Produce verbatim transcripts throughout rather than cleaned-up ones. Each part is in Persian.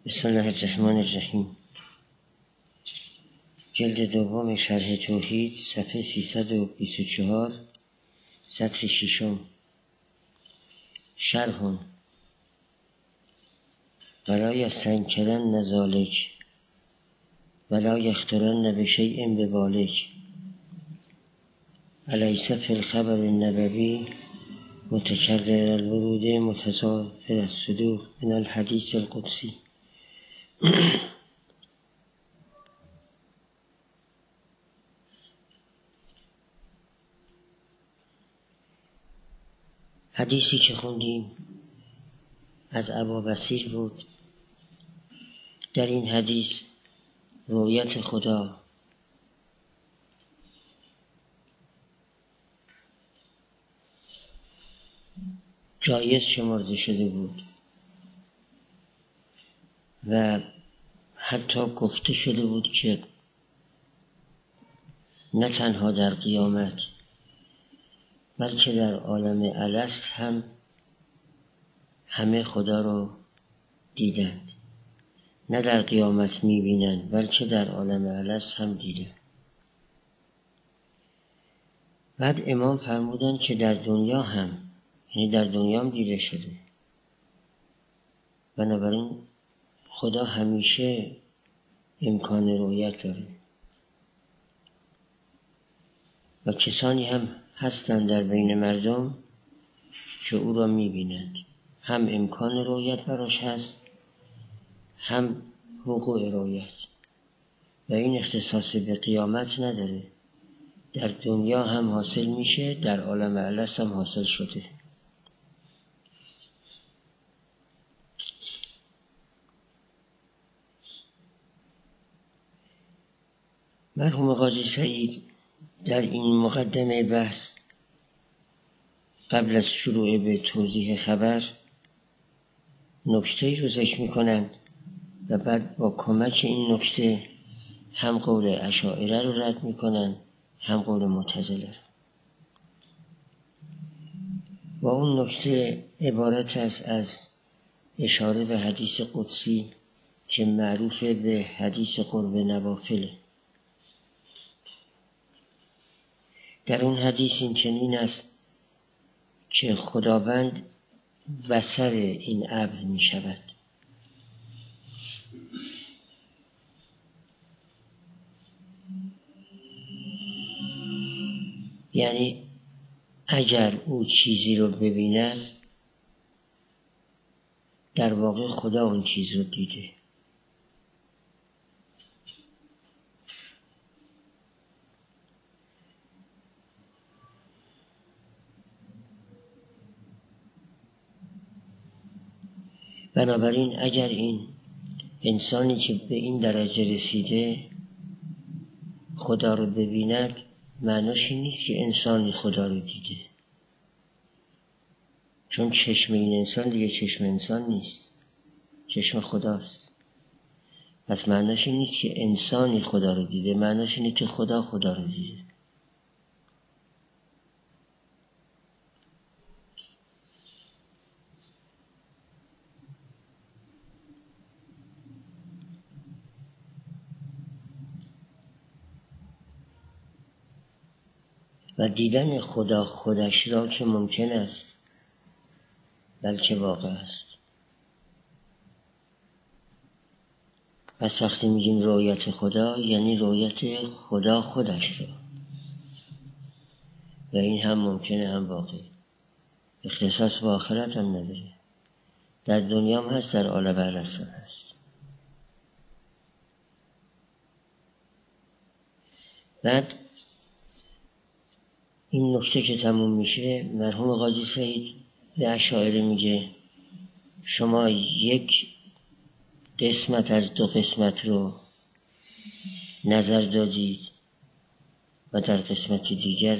بسم الله الرحمن الرحیم. جلد دوم شرح توحید، صفحه سیصد و بیست و چهار، سطر ششم. شرح: ولا یستنکرن ذلک ولا یخترن بشیء ببالک الیس فی الخبر النبوی متکرر الورود متضافر الصدور من الحدیث القدسی. حدیثی که خوندیم از ابابصیر بود. در این حدیث رؤیت خدا جایز شمرده شده بود و حتی گفته شده بود که نه تنها در قیامت بلکه در عالم الست هم همه خدا رو دیدند. نه در قیامت میبینند بلکه در عالم الست هم دیدند. بعد امام فرمودند که در دنیا هم، یعنی در دنیا هم دیده شده. بنابراین خدا همیشه امکان رؤیت داره و کسانی هم هستند در بین مردم که او را میبینند. هم امکان رؤیت براش هست، هم وقوع رؤیت، و این اختصاص به قیامت نداره. در دنیا هم حاصل میشه، در عالم الست هم حاصل شده. مرحوم قاضی سعید در این مقدمه بحث قبل از شروع به توضیح خبر نکته‌ای رو ذکر می‌کنند و بعد با کمک این نکته هم قول اشاعره رو رد می‌کنند هم قول معتزله. و اون نکته عبارت است از اشاره به حدیث قدسی که معروف به حدیث قرب نوافل. در اون حدیث این چنین است که خداوند بصر این ابر می شود. یعنی اگر او چیزی رو ببیند در واقع خدا اون چیز رو دیده. بنابراین اگر این انسانی که به این درجه رسیده خدا رو ببیند، معناش این نیست که انسانی خدا رو دیده، چون چشم این انسان دیگه چشم انسان نیست، چشم خداست. پس معناش این نیست که انسانی خدا رو دیده، معناش اینه که خدا خدا رو دیده. و دیدن خدا خودش را که ممکن است بلکه واقع است. پس وقتی میگیم رؤیت خدا یعنی رؤیت خدا خودش را، و این هم ممکنه هم واقع. اختصاص با آخرت هم نداره. در دنیا هم هست، در عالم الست هم هست. بعد این نکته که تموم میشه، مرحوم قاضی سعید به اشاعره میگه شما یک قسمت از دو قسمت رو نظر دادید و در قسمت دیگر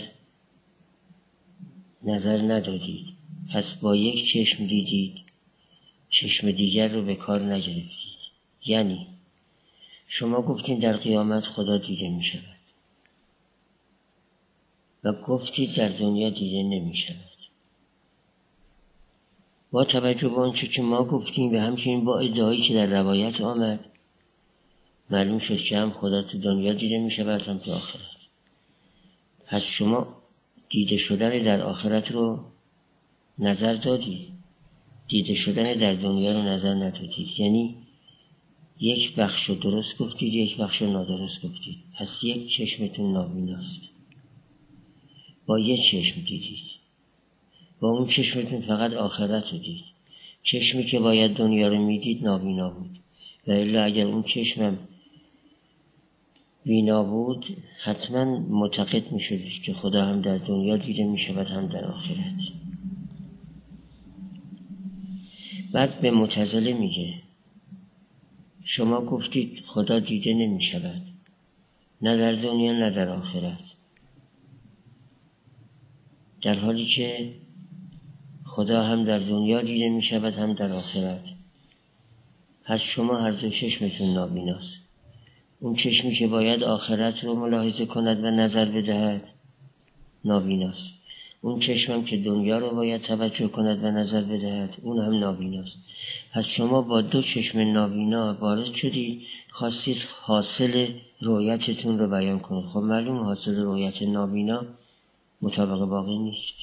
نظر ندادید. پس با یک چشم دیدید، چشم دیگر رو به کار نگرفتید. یعنی شما گفتید در قیامت خدا دیده می شود و گفتید در دنیا دیده نمی شود. با توجه به آنچه که ما گفتیم و همچنین با ادعایی که در روایت آمد، معلوم شد که هم خدا تو دنیا دیده می شود هم تو آخرت. پس شما دیده شدن در آخرت رو نظر دادید، دیده شدن در دنیا رو نظر ندادید. یعنی یک بخش رو درست گفتید، یک بخش رو نادرست گفتید. پس یک چشمتون نابیناست، با یک چشم دیدید، با اون چشمتون فقط آخرت رو دید. چشمی که باید دنیا رو میدید نابینا بود، و الا اگر اون چشمم بینا بود حتما معتقد میشدید که خدا هم در دنیا دیده میشود هم در آخرت. بعد به معتزله میگه شما گفتید خدا دیده نمیشود، نه در دنیا نه در آخرت، در حالی که خدا هم در دنیا دیده میشود هم در آخرت. پس شما هر دو چشمتون نابیناست. اون چشمی که باید آخرت رو ملاحظه کند و نظر بدهد نابیناست، اون چشمم که دنیا رو باید توجه کند و نظر بدهد اون هم نابیناست. پس شما با دو چشم نابینا وارد شدید، خواستید حاصل رؤیتتون رو بیان کنید. خب معلوم حاصل رؤیت نابینا مطابق باقی نیست.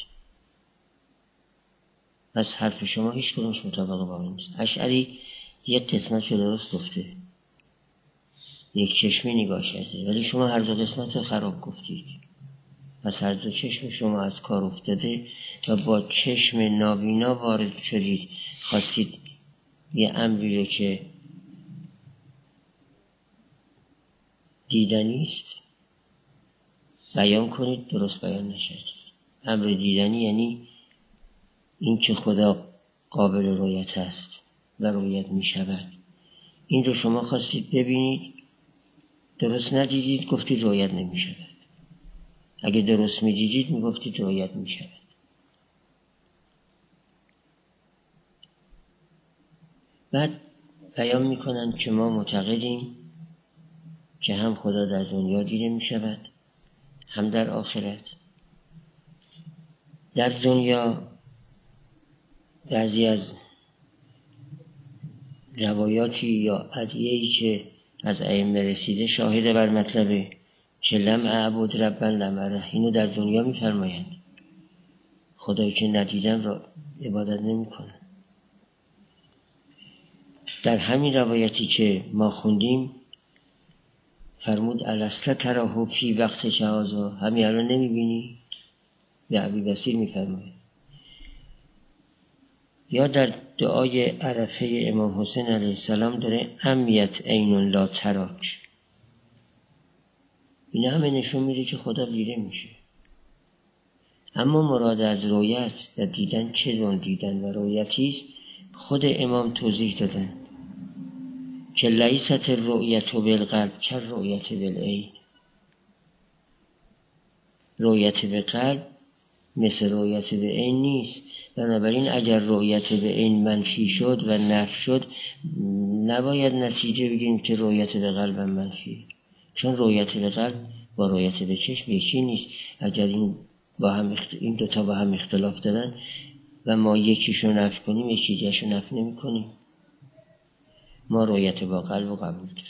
پس حرف شما هیچ کدومش مطابق باقی نیست. اشعری یک قسمت رو درست گفته، یک چشمی نگاه کرده، ولی شما هر دو قسمت رو خراب گفتید. پس هر دو چشم شما از کار افتاده و با چشم نابینا وارد شدید، خواستید یه امری رو که دیدنی است بیان کنید، درست بیان نشد. امر دیدنی یعنی این که خدا قابل رؤیت است و رؤیت می شود، این رو شما خواستید ببینید، درست ندیدید، گفتید رؤیت نمی شود. اگه درست می دیدید می گفتید رؤیت می شود. بعد بیان می کنند که ما معتقدیم که هم خدا در دنیا دیده می شود هم در آخرت. در دنیا بعضی از روایاتی یا ادعیه‌ای که از ائمه رسیده شاهد بر مطلبه که لم اعبد ربا لم اره، اینو در دنیا می فرمایند. خدایی که ندیدن را عبادت نمی کنن. در همین روایتی که ما خوندیم فرمود الست تراه فی وقت جهازا، همین الان نمی بینی؟ به ابی بصیر می فرماید. یا در دعای عرفه امام حسین علیه السلام داره امیت عین لا تراک. این همه نشون میده که خدا دیده میشه. اما مراد از رؤیت و دیدن چه نوع دیدن و رؤیتی است؟ خود امام توضیح دادن که لیست الرؤیت بالقلب کالرؤیت بالعین. رؤیت به قلب مثل رؤیت به عین نیست. بنابراین اگر رؤیت به عین منفی شد و نفی شد، نباید نتیجه بگیریم که رؤیت به قلب هم منفی، چون رؤیت به قلب با رؤیت به چشم یکی نیست. اگر این با هم اخت... این دوتا با هم اختلاف دارن و ما یکیشو نفی کنیم یکی دیگه‌شو نفی نمی کنیم. ما رؤیت با قلب رو قبول داریم.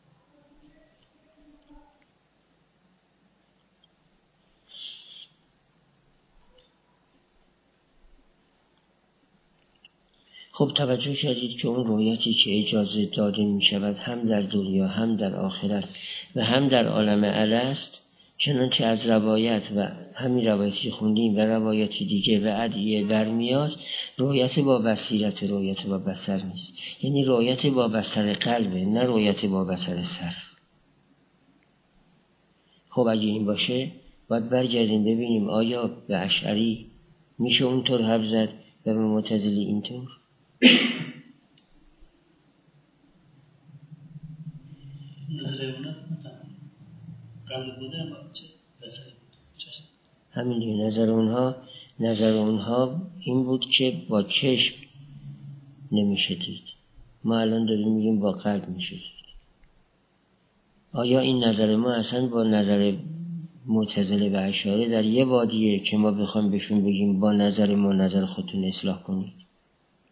خب توجه کردید که اون رؤیتی که اجازه داده می شود هم در دنیا هم در آخرت و هم در عالم الست، چنانچه از روایت و همین روایتی خوندیم و روایتی دیگه و ادعیه برمیاد، رؤیت با بصیرت، رؤیت با بصر نیست. یعنی رؤیت با بصر قلبه، نه رؤیت با بصر سر. خب اگه این باشه باید برگردیم ببینیم آیا به اشعری میشه اونطور حرف زد و به معتزلی اینطور؟ همین دیگه. نظر اونها نظر اونها این بود که با چشم نمیشه دید. ما الان داریم میگیم با قلب میشه دید. آیا این نظر ما اصلا با نظر معتزله و اشاعره در یه وادیه که ما بخوام بهشون بگیم با نظر ما نظر خودتون اصلاح کنید؟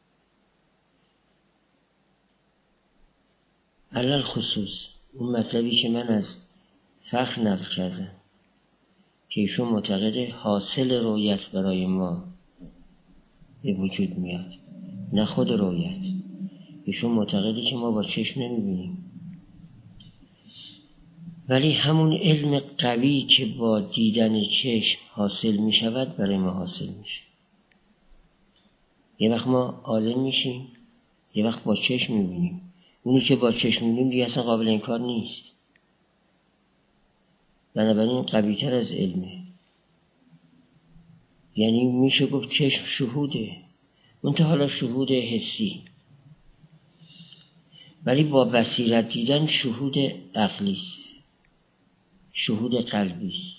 علل خصوص اون مطلبی که من از فخر نقل کردم که ایشون معتقد حاصل رؤیت برای ما به وجود میاد، نه خود رؤیت. ایشون معتقده که ما با چشم نمیبینیم، ولی همون علم قوی که با دیدن چشم حاصل میشود برای ما حاصل میشه. یه وقت ما عالم میشیم، یه وقت با چشم میبینیم. اونی که با چشم میبینیم دیگه اصلا قابل انکار نیست، بنابراین قوی تر از علمه. یعنی میشه گفت چشم شهوده، منتها حالا شهود حسی، ولی با بصیرت دیدن شهود عقلی است، شهود قلبی است.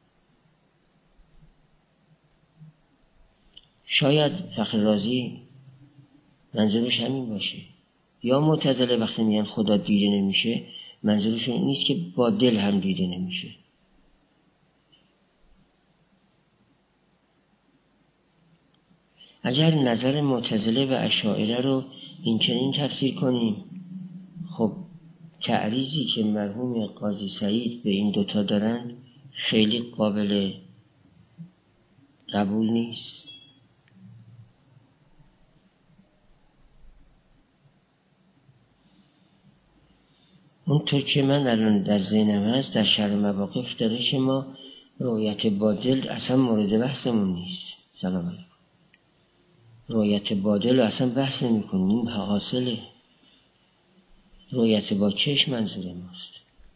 شاید فخر رازی منظورش همین باشه، یا معتزله وقتی میگن خدا دیده نمیشه منظورشون این نیست که با دل هم دیده نمیشه. اگر نظر معتزله و اشاعره رو این چنین تفسیر کنیم، خب تعریضی که مرحوم قاضی سعید به این دوتا دارن خیلی قابل قبول نیست. اونطور که من الان در ذهنم هست در شرح مواقف داره که ما رؤیت با دل اصلا مورد بحثمون نیست. سلام علیکم. رؤیت با دل اصلا بحث نمی کنیم، حاصله رؤیت با چشم منظور ماست.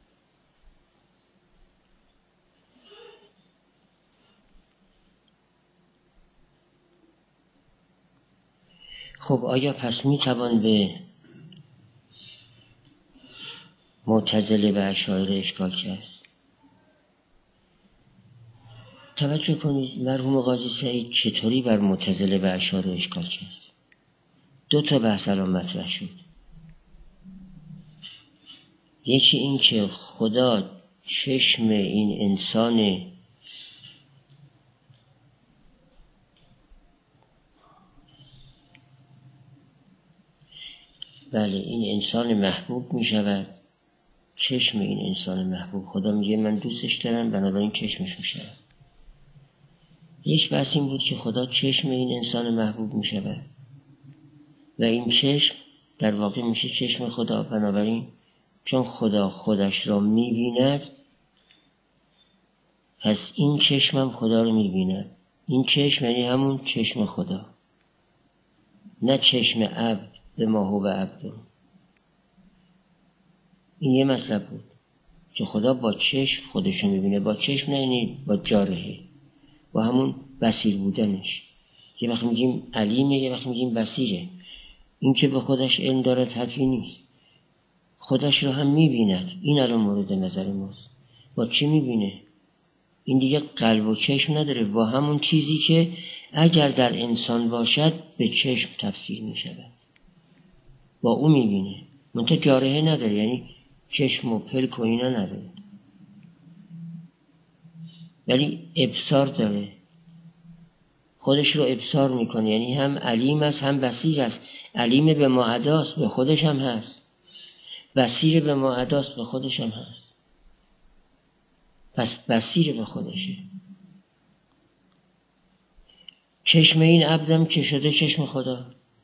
خب آیا پس می توان به معتزله و اشاعره اشکال کرد؟ توجه کنید مرحوم قاضی سعید چطوری بر معتزله و اشاعره اشکال کرد. دو تا بحث الان مطرح شد. یکی این که خدا چشم این انسان بله این انسان محبوب می شود، چشم این انسان محبوب، خدا میگه من دوستش دارم بنابراین چشمش می شود. یک بحث این بود که خدا چشم این انسان محبوب می شود و این چشم در واقع میشه چشم خدا، بنابراین چون خدا خودش را می بیند پس این چشم هم خدا رو می بیند. این چشم یعنی همون چشم خدا، نه چشم عبد به ما هو عبد. این یه مطلب بود که خدا با چشم خودشو میبینه، با چشم نه یعنی با جارحه، با همون بصیر بودنش. یه وقت میگیم علیمه، یه وقت میگیم بصیره. این که به خودش علم دارد حرفی نیست، خودش رو هم میبیند. این الان مورد نظر ماست. با چی میبینه؟ این دیگه قلب و چشم نداره، با همون چیزی که اگر در انسان باشد به چشم تفسیر میشود، با اون میبینه. منتها جارحه نداره، یعنی چشم و پلک و اینا نداره، ولی ابصار داره، خودش رو ابصار میکنه. یعنی هم علیم است هم بصیر است. علیم به ما اداست، به خودش هم هست. بصیر به ما اداست، به خودش هم هست. پس بصیر به خودشه. چشم این عبدم که شده چشم خدا.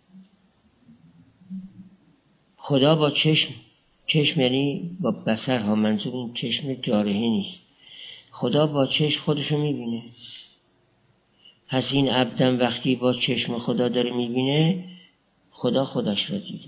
خدا با چشم، چشم یعنی با بصر ها، منظور این چشم جارحه نیست. خدا با چشم خودشو میبینه. پس این عبدم وقتی با چشم خدا داره میبینه خدا خودش را دیده.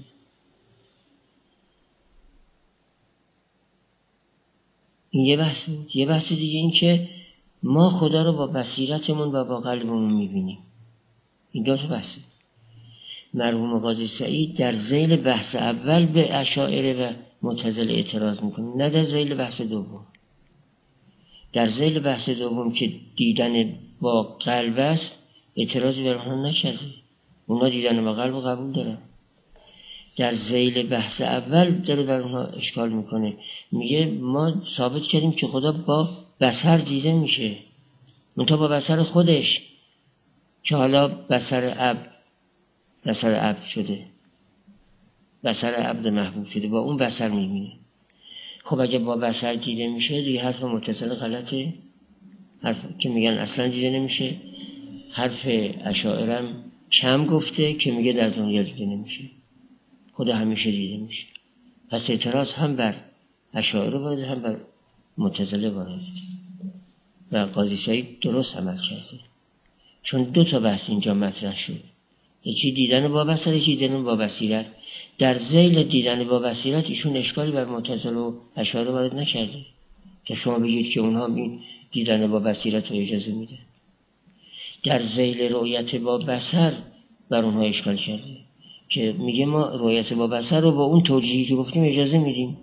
این یه بحث بود. یه بحث دیگه این که ما خدا رو با بصیرتمون و با قلبمون میبینیم. این دو تا بحثه. مرحوم قاضی سعید در ذیل بحث اول به اشاعره و معتزله اعتراض میکنه، نه در ذیل بحث دوم. در ذیل بحث دوم که دیدن با قلب است اعتراضی بر اونها نکرده، اونها دیدن با قلب و قبول دارن. در ذیل بحث اول داره بر اونها اشکال میکنه، میگه ما ثابت کردیم که خدا با بصر دیده میشه، منتها با بصر خودش که حالا بصر عبد بصر عبد شده. بصر عبد محبوب شده، با اون بصر میبینه. خب اگه با بصر دیده میشه دیگه حرف متصل غلطه، حرف که میگن اصلا دیده نمیشه. حرف اشاعرم کم گفته که میگه در دنیا دیده نمیشه، خدا همیشه دیده میشه. پس اعتراض هم بر اشاعره وارده هم بر معتزله وارده و قاضی سعید درست عمل کرده، چون دو تا بحث اینجا مطرح شد، یکی دیدن با بصر، یکی دیدن با بصیرت. در ذیل دیدن با بصیرت ایشون اشکالی بر معتزله و اشاعره وارد نکرده که شما بگید که اونها این دیدن با بصیرت رو اجازه میده. در ذیل رؤیت با بصر بر اونها اشکال کرده که میگه ما رؤیت با بصر رو با اون توجیهی که گفتیم اجازه میدیم،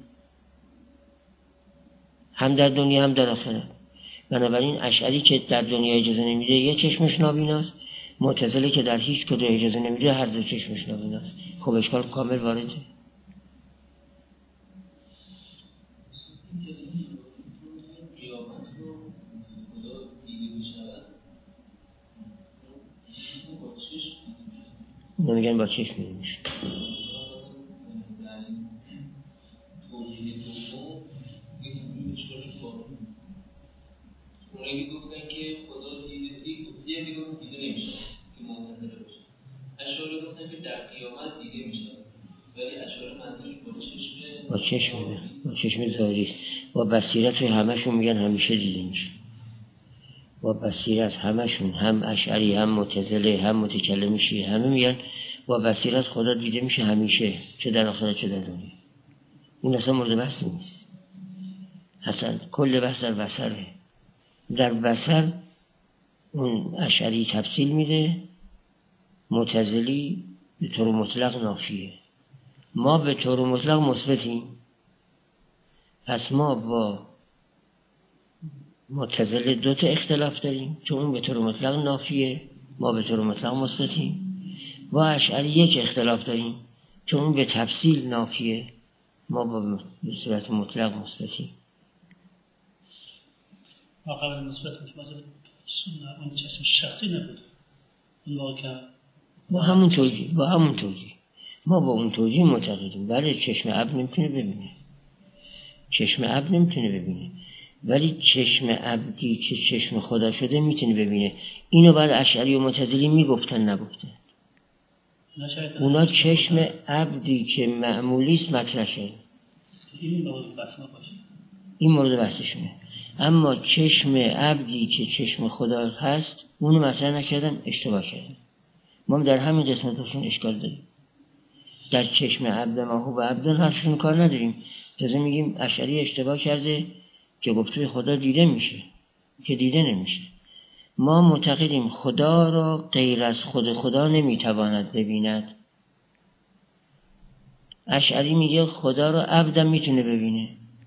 هم در دنیا هم در آخرت. بنابراین اشعری که در دنیا اجازه نمیده یه چشمش نابیناست، معتزله که در هیچ کدوم اجازه نمیده هر دو چشمش نابیناست. خب اشکال کامل وارده. نمیگن با چشم میشه. اونایی که گفتن که خدا دیده دیده دیگه گفتن دیده نمیشه که معتزله باشه. اشاعره گفتن که در قیامت دیده میشه، ولی اشاعره منظورش با چشم با چشم میده، با چشم ظاهری است. با بصیرت همشون میگن همیشه دیده میشه. با بصیرت همشون، هم اشعری هم معتزله هم متکلم شیعه، همه میگن با بصیرت خدا دیده میشه همیشه، چه در آخرت چه در دنیا. این اصلا مورد بحث نیست. اصلا کل بحث در بصره. در بصر اون اشعری تفصیل میده، معتزلی به طور مطلق نافیه. ما به طور مطلق مثبتیم. پس ما با معتزله دو تا اختلاف داریم، چون اون به طور مطلق نافیه، ما به طور مطلق مثبتیم. با اشعری یک اختلاف داریم، چون اون به تفصیل نافیه، ما با به صورت مطلق مثبتیم. ما قبل مثبت میشه، مثلا اون چشم شخصی نبود اون واقعا با همون توجیه با همون توجیه ما با اون توجیه معتقدیم. بله چشم عبد نمیتونه ببینه، چشم عبد نمیتونه ببینه، ولی چشم عبدی که چشم خدا شده میتونه ببینه. اینو بعد اشعری و معتزلی میگفتن نگفتن. اونا چشم عبدی که معمولی است مطرح شد، این مورد بحث ما باشه، این مورد بحثشونه. اما چشم عبدی که چشم خدا هست اونو مطرح نکردن، اشتباه کردن. ما در همین قسمتشون اشکال داریم. در چشم عبد ما هو عبدن حرفشون کار نداریم، تازه میگیم اشعری اشتباه کرده که گفته خدا دیده میشه، که دیده نمیشه. ما معتقدیم خدا را غیر از خود خدا نمیتواند ببیند. اشعری میگه خدا را عبدم میتونه ببینه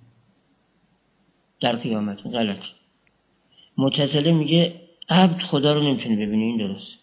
در قیامت. غلط. معتزله میگه عبد خدا رو نمیتونه ببینه. این درست.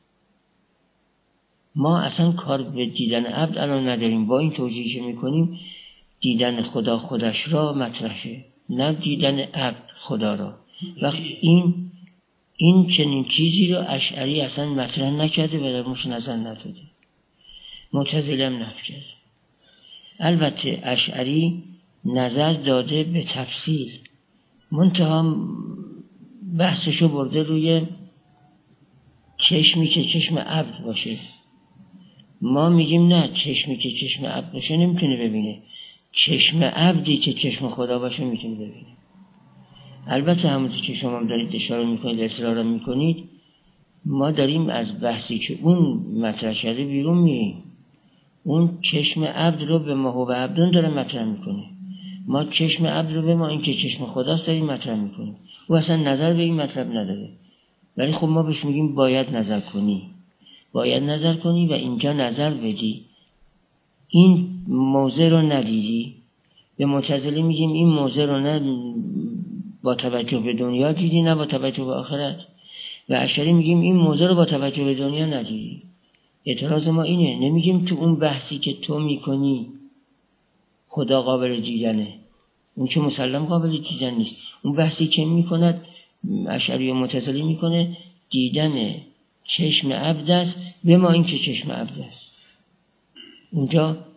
ما اصلا کار به دیدن عبد الان نداریم. با این توجیهی که میکنیم دیدن خدا خودش را مطرحه، نه دیدن عبد خدا را. وقتی این این چنین چیزی رو اشعری اصلا مطرح نکرده و در موش نظر نداده، معتزله هم نفی کرده. البته اشعری نظر داده به تفصیل، منتها بحثشو برده روی چشمی که چشم عبد باشه. ما میگیم نه، چشمی که چشم عبد باشه نمیتونه ببینه، چشم عبدی که چشم خدا باشه میتونه ببینه. البته همونطور که شما دارید اشاره میکنید، اصرار میکنید، ما داریم از بحثی که اون مطرح کرده بیرون میریم. اون چشم عبد رو به ما هو عبدون داره مطرح میکنه، ما چشم عبد رو به ما این که چشم خداست داریم مطرح میکنیم. او اصلا نظر به این مطلب نداره، ولی خب ما بهش میگیم باید نظر کنی، باید نظر کنی و اینجا نظر بدی. این موضع رو ندیدی. به معتزله میگیم این موضع رو نه با توجه به دنیا دیدی نه با توجه به آخرت، و اشعری میگیم این موضع رو با توجه به دنیا ندیدی. اعتراض ما اینه، نمیگیم تو اون بحثی که تو میکنی خدا قابل دیدنه، اون که مسلم قابل دیدن نیست. اون بحثی که میکند اشعری و معتزلی میکنه دیدن چشم عبد است به ما این که چشم عبد است. اونجا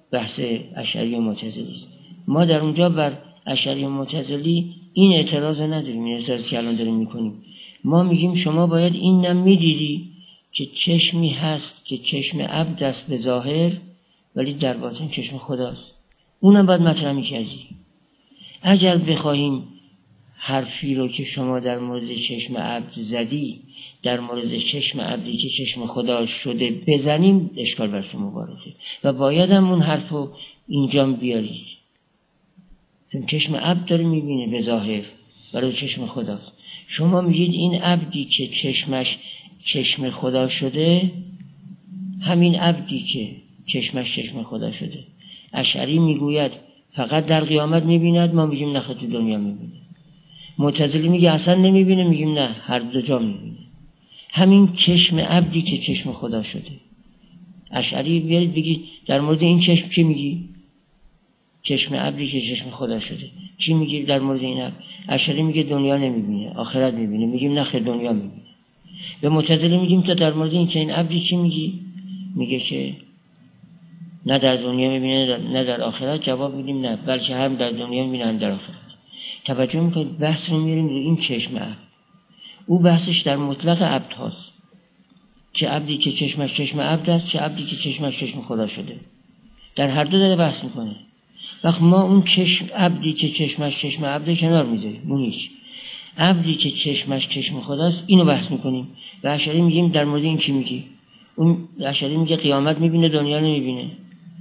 بحث اشعری و معتزلی است. ما در اونجا بر اشعری و معتزلی این اعتراض نداریم، این اعتراض که الان داریم میکنیم. ما میگیم شما باید این نم میدیدی که چشمی هست که چشم عبد است به ظاهر ولی در باطن چشم خداست، اونم باید مطرح میکردی. اگر بخواهیم حرفی رو که شما در مورد چشم عبد زدی در مورد چشم عبدی که چشم خدا شده بزنیم، اشکال بر شما وارده و باید هم اون حرف رو اینجا بیارید، چون چشم عبد داره میبینه به ظاهر ولی چشم خداست. شما میگید این عبدی که چشمش چشم خدا شده، همین عبدی که چشمش چشم خدا شده. اشعری میگوید فقط در قیامت میبیند، ما میگیم نه، تو دنیا میبینه. معتزلی میگه اصلا نمیبینه، میگیم نه، هر دو جا میبینه. همین چشم عبدی که چشم خدا شده. اشعری بیارید بگید در مورد این چشم چی میگی؟ چشم عبدی که چشم خدا شده. چی میگی در مورد این عبد؟ اشعری میگه دنیا نمیبینه، آخرت میبینه. میگیم نه، خیر، دنیا میبینه. به معتزلی میگیم تو در مورد این چنین عبدی چی میگی؟ میگه که نه در دنیا میبینه نه در آخرت. جواب میدیم نه، بلکه هم در دنیا میبینه هم در آخرت. توجه میکنید بحث رو میاریم روی این چشم عبد. او بحثش در مطلق عبد هاست، چه عبدی که چشمش چشم عبد است، چه عبدی که چشمش چشم خدا شده. در هر دو داره بحث میکنه. وقت ما اون چشم عبدی که چشمش چشم عبد کنار میذاریم، اون هیچ. عبدی که چشمش چشم خداست اینو بحث میکنیم. و اشعری میگیم در مورد این چی میگی؟ اون اشعری میگه قیامت میبینه، دنیا نمیبینه.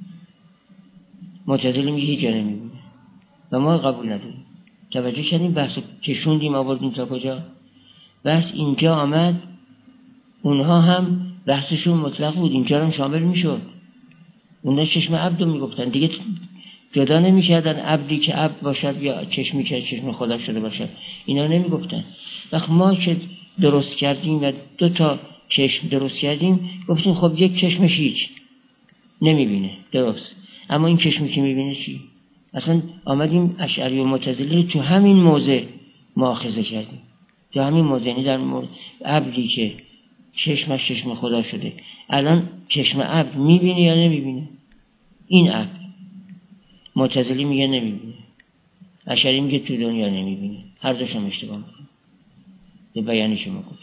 معتزلی میگه هیچ جا نمیبینه و ما قبول نداریم. توجه کردیم بحث کشوندیم آوردیم تا کجا؟ بحث اینجا آمد، اونها هم بحثشون مطلق بود، اینجا هم شامل میشد. اونها چشم عبد رو میگفتن، دیگه جدا نمیکردن عبدی که عبد باشد یا چشمی که چشم خدا شده باشد، اینا نمیگفتن. وقت ما که درست کردیم و دو تا چشم درست کردیم، گفتیم خب یک چشمش هیچ نمیبینه، درست، اما این چشمی که میبینه چی؟ اصلا آمدیم اشعری و معتزلی تو همین موضع مؤاخذه کردیم، تو همین موضع، یعنی در مورد عبدی که چشمش چشم خدا شده. الان چشم عبد میبینه یا نمیبینه؟ این عبد معتزلی میگه نمیبینه، اشعری میگه تو دنیا نمیبینه. هر دوشم اشتباه میکنه به بیانی که ما گفتیم.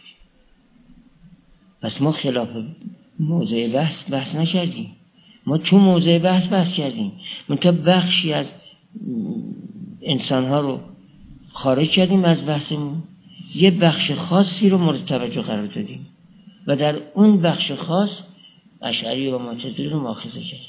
پس ما خلاف موضع بحث بحث نکردیم، ما تو موضع بحث بحث کردیم. من تا بخشی از انسانها رو خارج کردیم از بحثمون، یه بخش خاصی رو مورد توجه قرار دادیم و در اون بخش خاص اشعری و معتزلی رو مؤاخذه کردیم.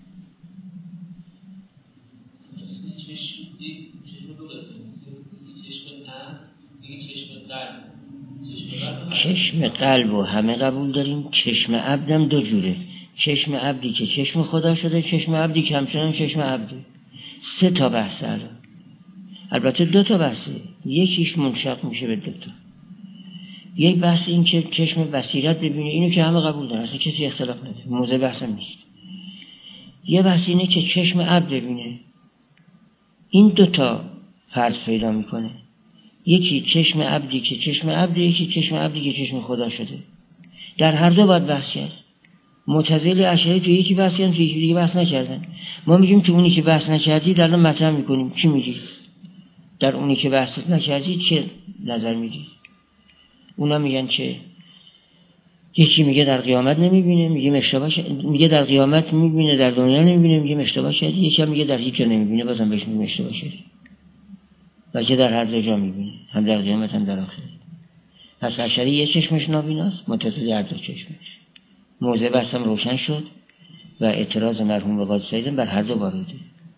چشم قلب و همه قبول داریم، چشم عبدم دو جوره. چشم عبدی که چشم خدا شده، چشم عبدی که همچنان چشم عبده. سه تا بحث الان. البته دو تا بحثه، یکیش منشق میشه به دو تا. یک بحث این که چشم بصیرت ببینه، اینو که همه قبول دارن، اصلا کسی اختلاف نداره، موضوع بحثم نیست. یه بحث اینه که چشم عبد ببینه. این دو تا فرض پیدا میکنه، یکی چشم عبدی که چشم عبد، یکی چشم عبدی که چشم خدا شده. در هر دو باید بحث کرد. معتزلی اشعری تو یکی بحث کردن، تو یکی دیگه بحث نکردن. ما میگیم تو اونی که بحث نکردی در الان مطرح میکنیم. چی میگی؟ در اونی که بحث نکردی چه نظر میدی؟ اونا میگن که یکی میگه در قیامت نمیبینه، میگه اشتباه شد، میگه در قیامت میبینه در دنیا نمیبینه، میگه اشتباه شدی. یکی هم میگه در هیچ جا نمیبینه، بازم بهش میگه اشتباه شدی. بلکه در هر دو جا میبینه، هم در قیامت هم در آخرت. پس اشعری یه چشمش نابیناست، معتزلی هر دو چشمش. موضوع بحثم روشن شد و اعتراض مرحوم قاضی سعید بر هر دو وارده.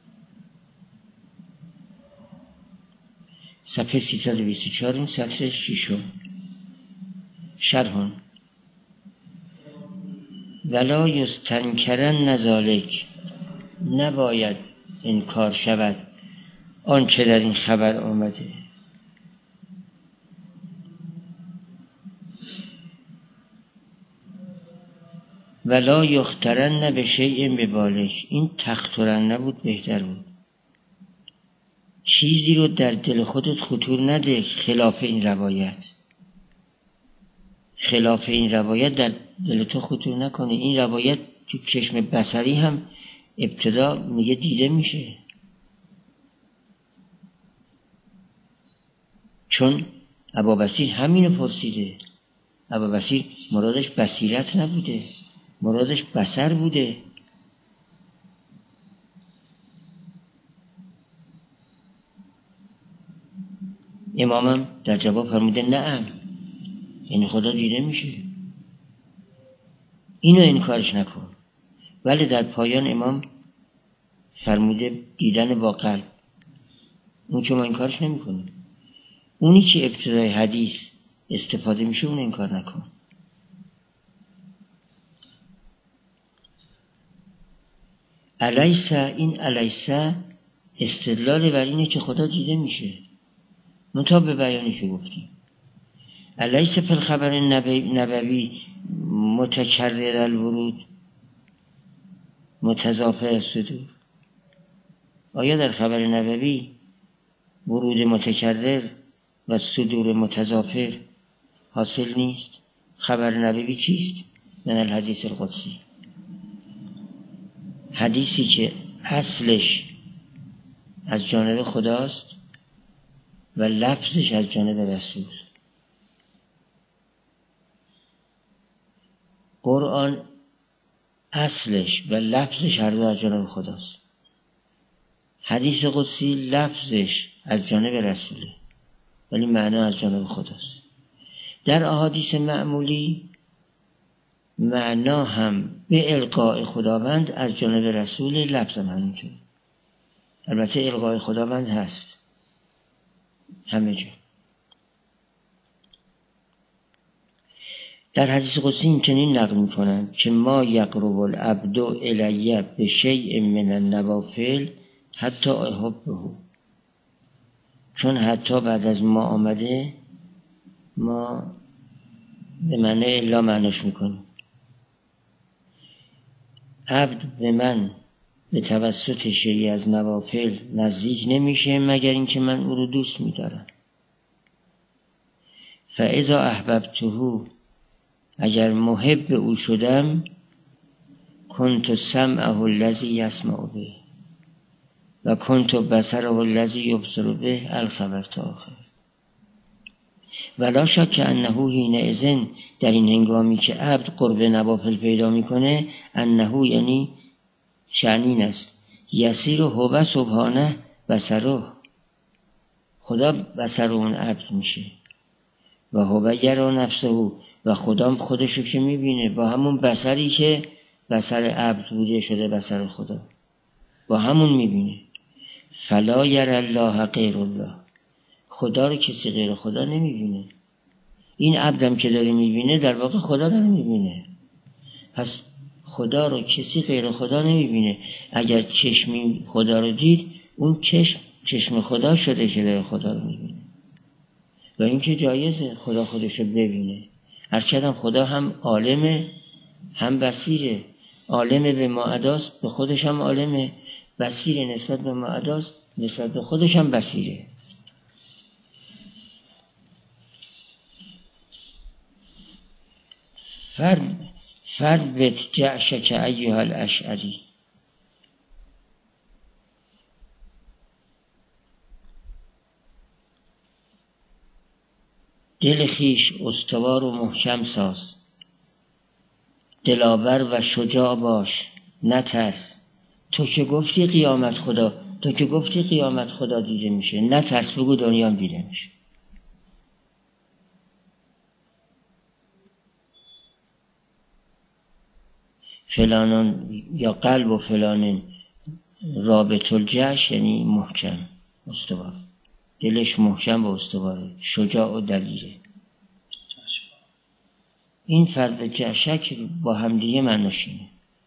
صفحه سیصد و بیست و چهار سطر ششم. شرحون ولا یستنکرن ذالک، نباید انکار شود آنچه در این خبر آمده. ولا یخترن به شیء ببالغ، این تخترن نبود، بهتر بود. چیزی رو در دل خودت خطور نده خلاف این روایت، خلاف این روایت در دل تو خطور نکنه. این روایت تو چشم بصری هم ابتدا میگه دیده میشه، چون ابابصیر همینو پرسیده. ابابصیر مرادش بصیرت نبوده، مرادش بصر بوده. امامم در جواب فرموده نعم، یعنی خدا دیده میشه، اینو انکارش نکن. ولی در پایان امام فرموده دیدن با قلب، اون که ما انکارش نمی کنیم. اونی که ابتدای حدیث استفاده میشه اون انکار نکن. الیس، این الیس استدلال بر اینه که خدا دیده میشه، منتها به بیانی که گفتیم. الیس فی الخبر نبوی متکرر الورود متضافر الصدور، آیا در خبر نبوی ورود متکرر و صدور متضافر حاصل نیست؟ خبر نبوی چیست؟ من الحدیث القدسی، حدیثی که اصلش از جانب خداست و لفظش از جانب رسول. قرآن اصلش و لفظش هر دو از جانب خداست. حدیث قدسی لفظش از جانب رسوله ولی معنا از جانب خداست. در احادیث معمولی معنا هم به القاء خداوند از جانب رسول، لفظ هم همینطور. البته القاء خداوند هست همه جا. در حدیث قدسی این چنین نقل می‌کنند که ما یقرب العبد الی بشیء من النوافل حتی احبه، چون حتی بعد از ما آمده ما به معنی الا معناش میکنیم. عبد به من به توسط شیئی از نوافل نزدیک نمیشه مگر اینکه من او رو دوست میدارم. فاذا احببته، اگر محب او شدم، کنت سمعه الذی یسمع به و کنت بصره الذی یبصر به الخبر تا آخر. ولا شک انه حینئذ، در این هنگامی که عبد قرب نوافل پیدا میکنه، انه یعنی شأنین است، یسیر هو سبحانه بصره، خدا بصر اون عبد میشه، و هو یرا نفسه، و خدا خودشو که میبینه با همون بصری که بصر عبد بوده شده بصر خدا، با همون میبینه. فلا یر الله غیر الله، خدا رو کسی غیر خدا نمیبینه. این عبدم که داره میبینه در واقع خدا داره میبینه، پس خدا رو کسی غیر خدا نمیبینه. اگر چشمی خدا رو دید، اون چشم چشم خدا شده که داره خدا رو میبینه، و این که جایزه خدا خودشو ببینه. هرچند خدا هم عالمه هم بصیره، عالمه به ما اداست، به خودش هم عالمه، بصیره نسبت به ما اداست، نسبت به خودش هم بصیره. فرد فربت جعشک ایها الاشعری، دل خیش استوار و محکم ساز، دلاور و شجاع باش، نترس. تو که گفتی قیامت خدا تو که گفتی قیامت خدا دیده میشه، نترس، بگو دنیا دیده میشه. فلانان یا قلب و فلانن رابط الجعش یعنی محکم استوار، دلش محکم و استواره، شجاع و دلیره. این فرد جعشک با همدیگه معناشینه.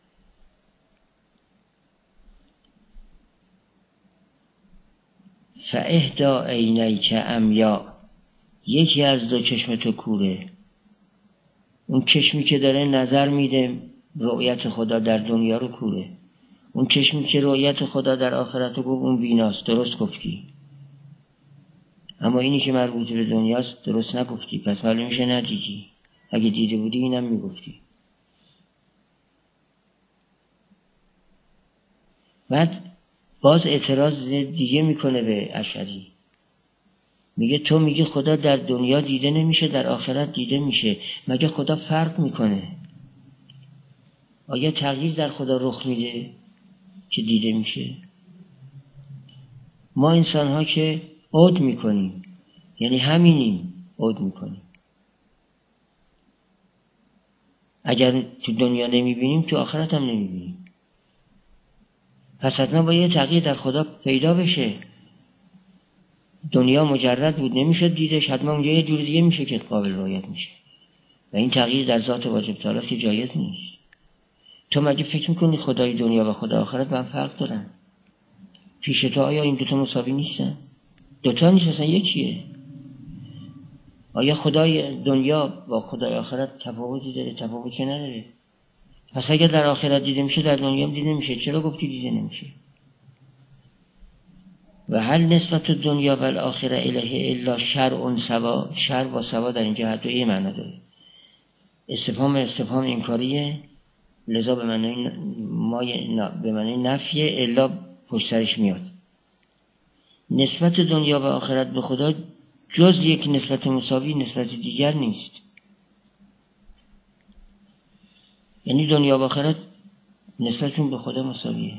فاهدا عینیک عمیا، یکی از دو چشم تو کوره. اون چشمی که داره نظر میده رؤیت خدا در دنیا رو کوره، اون چشمی که رؤیت خدا در آخرت رو گفت اون بیناست، درست گفتی. اما اینی که مربوط به دنیاست درست نگفتی، پس معلوم میشه ندیدی. اگه دیده بودی اینم میگفتی. بعد باز اعتراض دیگه میکنه به اشعری، میگه تو میگی خدا در دنیا دیده نمیشه، در آخرت دیده میشه، مگه خدا فرق میکنه؟ آیا تغییر در خدا رخ میده که دیده میشه؟ ما انسان ها که عود میکنیم، یعنی همینیم، عود میکنیم. اگر تو دنیا نمیبینیم تو آخرت هم نمیبینیم. پس حتما باید یه تغییر در خدا پیدا بشه. دنیا مجرد بود نمیشد دیدش، حتما اونجا یه جور دیگه میشه که قابل رؤیت میشه و این تغییر در ذات واجب تعالی که جایز نیست. تو مگه فکر میکنی خدای دنیا و خدا آخرت با هم فرق دارن؟ پیش تو آیا این دوتا مساوی نیستن؟ دوتا نیست، اصلا یکیه. آیا خدای دنیا با خدای آخرت تفاوتی داره؟ تفاوتی نداره. پس اگر در آخرت دیده میشه در دنیا هم دیده میشه، چرا گفتی دیده نمیشه؟ و هل نسبت دنیا و الاخره الیه الا شرع سوا، شرع با سوا در این جهت یه معنا داره. استفهام استفهام انکاریه، لذا به معنی ما به معنی نفیه، الا پشت سرش میاد. نسبت دنیا و آخرت به خدا جز یک نسبت مساوی نسبت دیگر نیست. یعنی دنیا و آخرت نسبتشون به خدا مساویه.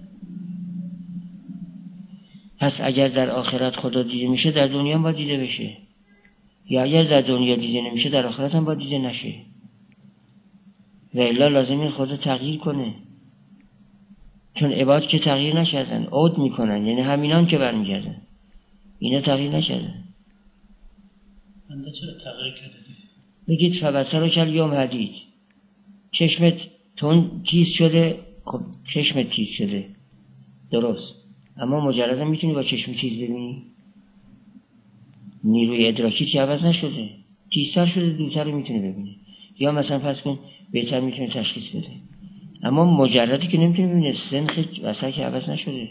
پس اگر در آخرت خدا دیده میشه در دنیا هم باید دیده بشه، یا اگر در دنیا دیده نمیشه در آخرت هم باید دیده نشه. و الا لازمه خدا تغییر کنه، چون عباد که تغییر نشدن، عود میکنن، یعنی همینان که برمیگردن، اینا تغییر نشدن. بنده چرا تغییر کرده؟ بگید فبصر کل یوم حدید، چشمت تون تیز شده، خب چشمت تیز شده درست، اما مجردم میتونی با چشم تیز ببینی؟ نیروی ادراکی که عوض نشده، تیزتر شده، دورتر رو میتونی ببینی، یا مثلا فرض کن بهتر میتونی تشخیص بده، اما مجردی که نمیتونی ببینی، سنخ وسط که عوض نشده.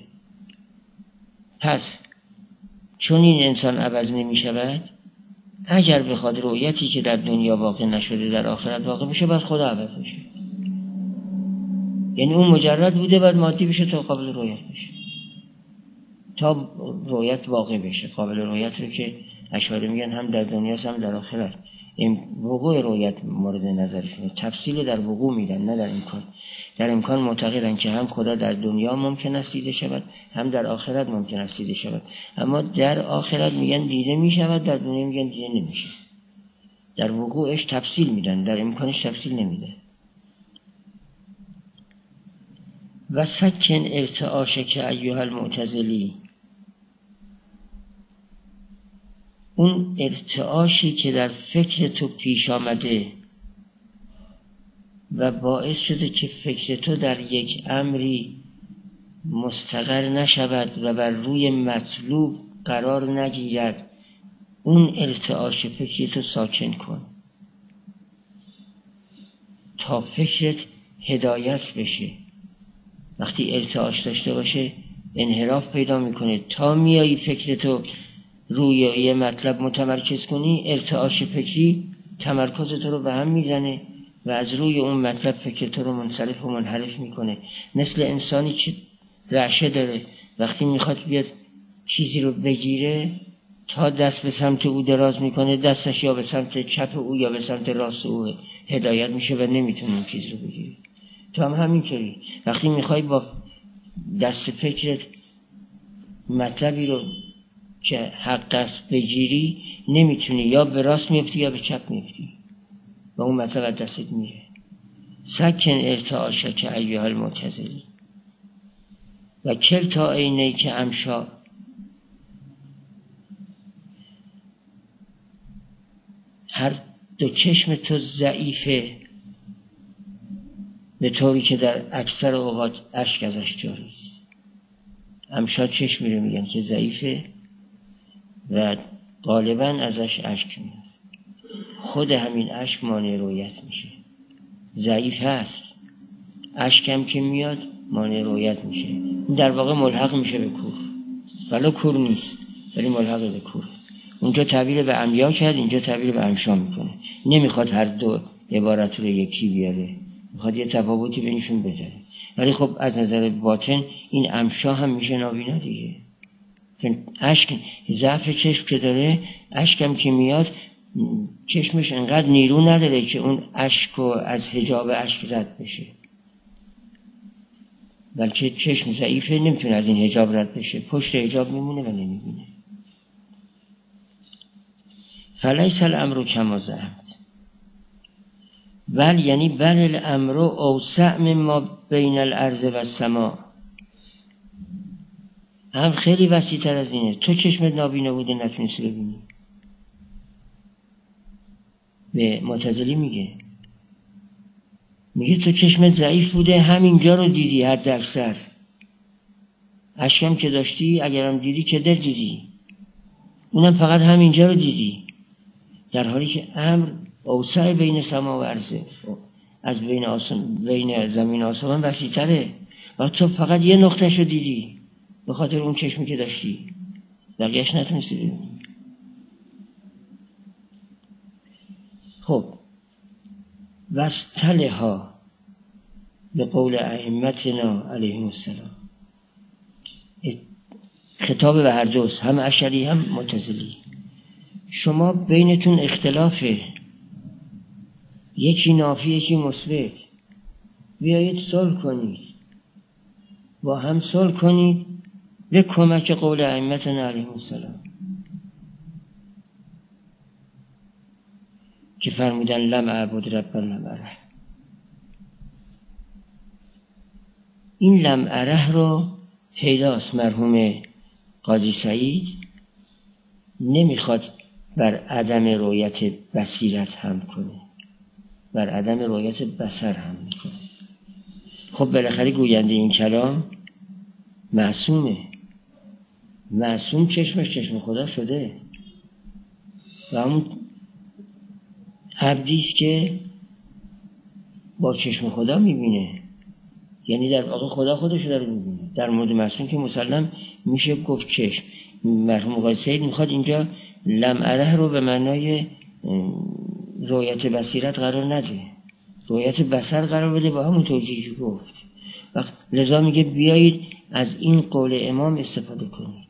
پس چون این انسان عوض نمیشود، اگر بخواد رؤیتی که در دنیا واقع نشده در آخرت واقع بشه، باید خدا عوض بشه. یعنی اون مجرد بوده بعد مادی بشه تا قابل رؤیت بشه، تا رؤیت واقع بشه. قابل رؤیت رو که اشعاری میگن هم در دنیاست هم در آخرت. این وقوع رؤیت مورد نظرشونه، تفصیل در وقوع میدن نه در امکان. در امکان معتقدن که هم خدا در دنیا ممکن است دیده شود، هم در آخرت ممکن است دیده شود، اما در آخرت میگن دیده میشود، در دنیا میگن دیده نمیشه. در وقوعش تفصیل میدن، در امکانش تفصیل نمیدن. و سکن ارتعاشک ایها المعتزلی، اون ارتعاشی که در فکر تو پیش آمده و باعث شده که فکر تو در یک امری مستقر نشود و بر روی مطلوب قرار نگیرد، اون ارتعاش فکری تو ساکن کن تا فکرت هدایت بشه. وقتی ارتعاش داشته باشه انحراف پیدا میکنه، تا میایی فکرتو روی یه مطلب متمرکز کنی، ارتعاش فکری تمرکز تو رو به هم میزنه و از روی اون مطلب فکر تو رو منصرف و منحرف میکنه. مثل انسانی که رعشه داره، وقتی میخواد بیاد چیزی رو بگیره، تا دست به سمت او دراز میکنه، دستش یا به سمت چپ او یا به سمت راست او هدایت میشه و نمیتونه اون چیز رو بگیره. تو هم همینطوری وقتی میخوای با دست فکرت مطلبی رو که حق است بگیری، نمیتونی، یا به راست میفتی یا به چپ میفتی و اون مطلب از دستت میره. سکن ارتعاشک ایها المعتزلی و کلتا عینیک امشا، هر دو چشم تو ضعیفه، به طوری که در اکثر اوقات اشک ازش جاری است. امشا چشمی رو میگن که ضعیفه و غالبا ازش اشک میاد. خود همین اشک مانع رؤیت میشه. ضعیف هست، اشکم که میاد مانع رؤیت میشه. در واقع ملحق میشه به کور، ولی کور نیست، ولی ملحق به کور. اونجا تعبیر به عمیا کرد، اینجا تعبیر به امشا میکنه. نمیخواد هر دو عبارت رو یکی بیاره، میخواد یه تفاوتی بینشون بذاره. ولی خب از نظر باطن این امشا هم میشه نابینا دیگه. اشک ضعف چشم که داره، اشکم که میاد چشمش انقدر نیرو نداره که اون اشک و از حجاب اشک رد بشه، بلکه چشم ضعیفه، نمیتونه از این حجاب رد بشه، پشت حجاب میمونه و نمیبینه. فلیس الامر کما زعمت، بل یعنی بل الامر اوسع مما بین الارض و السماء، هم خیلی وسیع تر از اینه. تو چشمت نابینا بوده نتونستی ببینی. به معتزلی میگه میگه تو چشمت ضعیف بوده، همینجا رو دیدی، حد اکثر اشکم که داشتی اگرم دیدی که در دیدی، اونم فقط همینجا رو دیدی، در حالی که امر اوسع بین سما و ارضه، از بین آسمان بین زمین و آسمان وسیع تره و تو فقط یه نقطه‌ش رو دیدی به خاطر اون چشمی که داشتی، بقیه‌اش نتونستی ببینی. خب واستلها به قول ائمتنا علیهم السلام، خطاب به هر دوست، هم اشعری هم معتزلی، شما بینتون اختلافه، یکی نافی یکی مثبت، بیایید صلح کنید، با هم صلح کنید به کمک قول ائمتنا علیهم السلام که فرمودن لم اعبد ربا لم اره. این لم اره رو پیداست مرحوم قاضی سعید نمیخواد بر عدم رؤیت بصیرت هم کنه، بر عدم رؤیت بصر هم میکنه. خب بالاخره گوینده این کلام معصومه، معصوم چشمش چشم خدا شده و اون عبدیست که با چشم خدا میبینه، یعنی در واقع خدا خودش داره میبینه. در مورد معصوم که مسلم میشه گفت چشم. مرحوم قاضی سعید میخواد اینجا لم اره رو به معنای رؤیت بصیرت قرار نده، رؤیت بصر قرار بده، با همون توجیهی گفت. لذا میگه بیایید از این قول امام استفاده کنید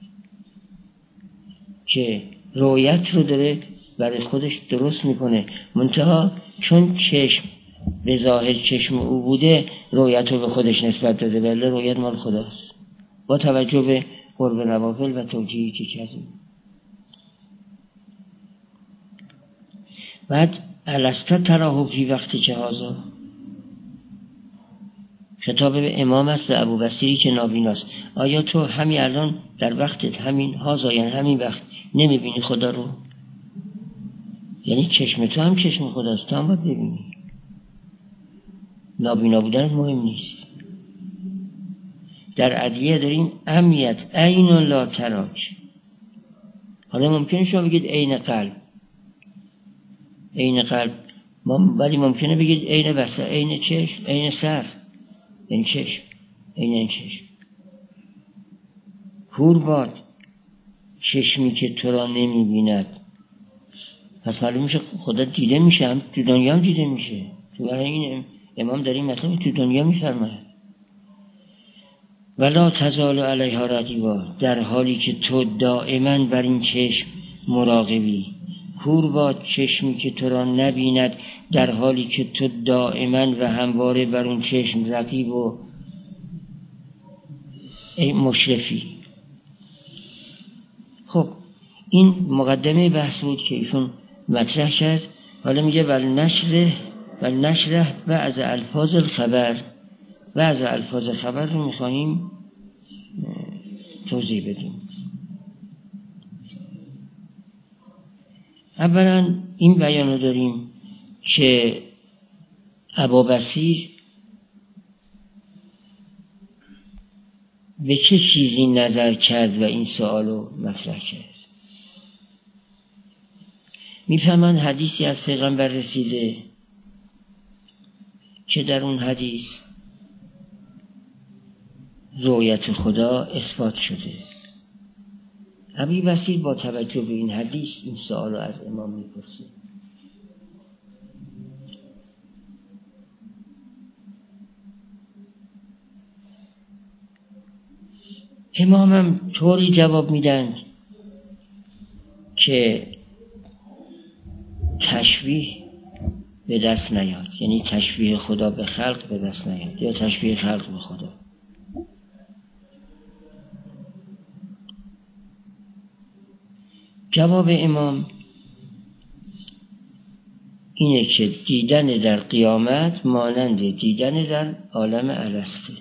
که رؤیت رو داره برای خودش درست میکنه، منتها چون چشم به ظاهر چشم او بوده رؤیت رو به خودش نسبت داده، ولی رؤیت مال خداست با توجه به قرب نوافل و توجیهی که کردیم. بعد الستا تراه فی وقتی که هازا، خطاب به امام است، به ابو بصیری که نابیناست، آیا تو همین الان در وقتت همین هازا یعنی همین وقت نمیبینی خدا رو؟ یعنی چشم تو هم چشم خداست، تو هم باید ببینی، نابینا بودنت مهم نیست. در ادعیه داریم امیت عین لا تراک. حالا ممکنه شما بگید عین قلب، عین قلب، ولی ممکنه بگید عین بصر، عین چشم، عین سر، این چشم، عین این چشم. کور باد چشمی که تو را نمی بیند، پس معلوم میشه خدا دیده میشه، هم تو دنیا هم دیده میشه. تو برای این امام داریم مطلب تو دنیا میفرماید ولا تزال علیها رقیبا، در حالی که تو دائما بر این چشم مراقبی. کور باد چشمی که تو را نبیند، در حالی که تو دائما و همواره بر اون چشم رقیب و مشرفی. خب این مقدمه بحث بود که ایشون مطرح کرد. حالا میگه ول نشره ول نشره بعض الفاظ الخبر، بعض الفاظ خبر رو میخواییم توضیح بدیم. اولا این بیان رو داریم که ابوبصیر به چه چیزی نظر کرد و این سوال رو مطرح کرد. میفهمن حدیثی از پیغمبر رسیده که در اون حدیث رؤیت خدا اثبات شده. ابوبصیر با توجه به این حدیث این سوال رو از امام میپرسه. امامم طوری جواب میدن که تشبیه به دست نیاد، یعنی تشبیه خدا به خلق به دست نیاد یا تشبیه خلق به خدا. جواب امام اینه که دیدن در قیامت مانند دیدن در عالم السته.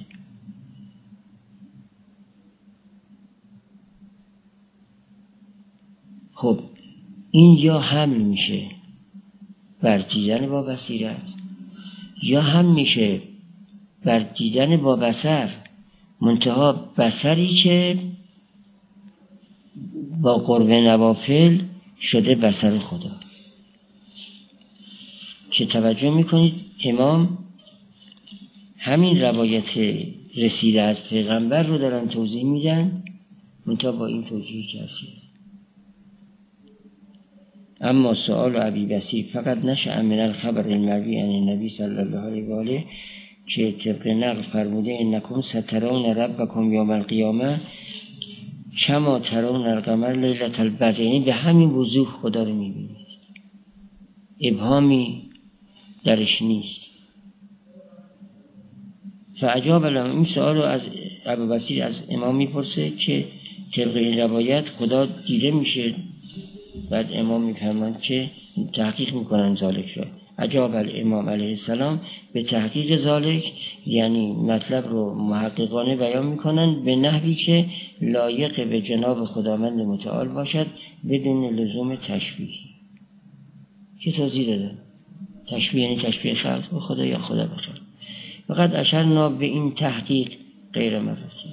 خب این یا حمل میشه بر دیدن با بصیرت یا هم میشه بر دیدن با بصر، منتها بصری که با قرب نوافل شده بصر خدا. که توجه میکنید امام همین روایت رسیده از پیغمبر رو دارن توضیح میدن، منتها با این توجیه کردید. اما سؤال ابی بصیر فقط نشأ من الخبر المروی عن النبی صلی الله علیه و آله که طبق نقل فرموده انکم سترون ربکم یوم القیامه کما ترون القمر لیلة البدر، یعنی به همین وضوح خدا رو میبینید، ابهامی درش نیست. فعجاب لهم، این سؤال رو از ابو بصیر از امام میپرسه که طبق این روایت خدا دیده میشه، بعد امام میفهمند که تحقیق میکنن ذالک را. عجاب الامام علیه السلام به تحقیق ذالک، یعنی مطلب رو محققانه بیان میکنن به نحوی که لایق به جناب خداوند متعال باشد بدون لزوم تشبیه. که توضیح دادن تشبیه یعنی تشبیه خلق به خدا یا خدا به خلق. فقط اشرنا به این تحقیق غیر مرتی.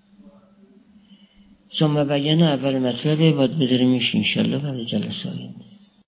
ثم بیان اول مطلبه باید بذاریمش انشالله برای جلسه آینده.